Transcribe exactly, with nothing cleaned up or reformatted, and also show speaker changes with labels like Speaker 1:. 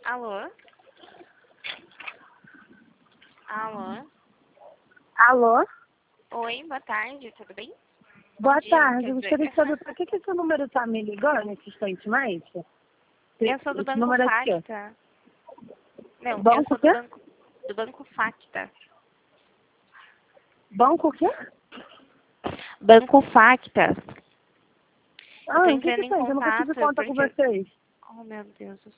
Speaker 1: Alô? Alô?
Speaker 2: Alô?
Speaker 1: Oi, boa tarde, tudo bem?
Speaker 2: Boa
Speaker 1: Bom dia,
Speaker 2: tarde.
Speaker 1: quer
Speaker 2: Eu
Speaker 1: dizer.
Speaker 2: gostaria de saber por que, que esse número está me ligando insistentemente?
Speaker 1: Eu sou do
Speaker 2: Esse
Speaker 1: Banco
Speaker 2: número é de quê?
Speaker 1: Facta. Não, eu
Speaker 2: Banco
Speaker 1: sou
Speaker 2: o
Speaker 1: do
Speaker 2: quê?
Speaker 1: Banco, do Banco Facta.
Speaker 2: Banco o quê?
Speaker 1: Banco Facta. Eu
Speaker 2: Ah,
Speaker 1: tô
Speaker 2: o que
Speaker 1: entrando
Speaker 2: que
Speaker 1: em
Speaker 2: tem? Eu nunca tive
Speaker 1: contato
Speaker 2: conta com
Speaker 1: porque...
Speaker 2: vocês.
Speaker 1: Oh, meu Deus do